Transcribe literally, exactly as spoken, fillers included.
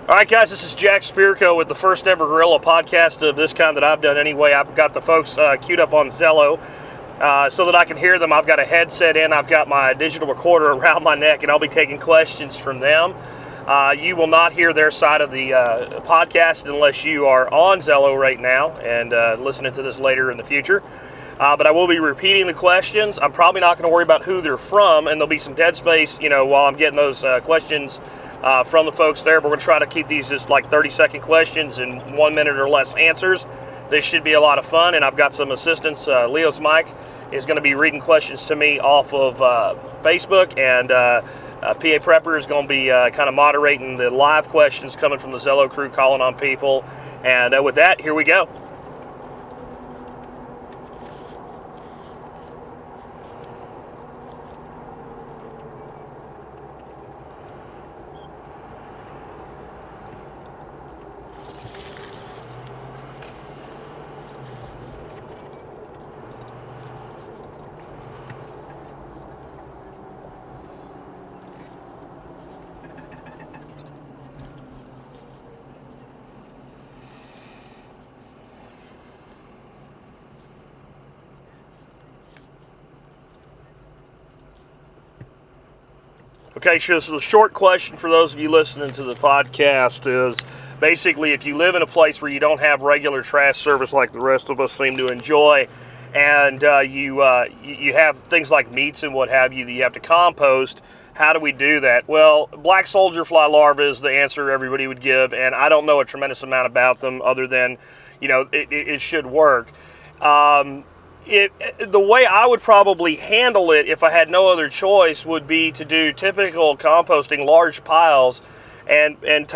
All right, guys, this is Jack Spirko with the first ever Gorilla podcast of this kind that I've done anyway. I've got the folks uh, queued up on Zello uh, so that I can hear them. I've got a headset in. I've got my digital recorder around my neck, and I'll be taking questions from them. Uh, you will not hear their side of the uh, podcast unless you are on Zello right now and uh, listening to this later in the future. Uh, but I will be repeating the questions. I'm probably not going to worry about who they're from, and there'll be some dead space, you know, while I'm getting those uh, questions Uh, from the folks there. But we're going to try to keep these just like thirty second questions and one minute or less answers. This should be a lot of fun, and I've got some assistants. Uh, Leo's Mike is going to be reading questions to me off of uh, Facebook, and uh, uh, P A Prepper is going to be uh, kind of moderating the live questions coming from the Zello crew calling on people. And uh, with that, here we go. Okay, so the short question for those of you listening to the podcast is basically if you live in a place where you don't have regular trash service like the rest of us seem to enjoy, and uh, you uh, you have things like meats and what have you that you have to compost, how do we do that? Well, black soldier fly larvae is the answer everybody would give, and I don't know a tremendous amount about them other than, you know, it, it, it should work. Um, It, the way I would probably handle it if I had no other choice would be to do typical composting, large piles, and and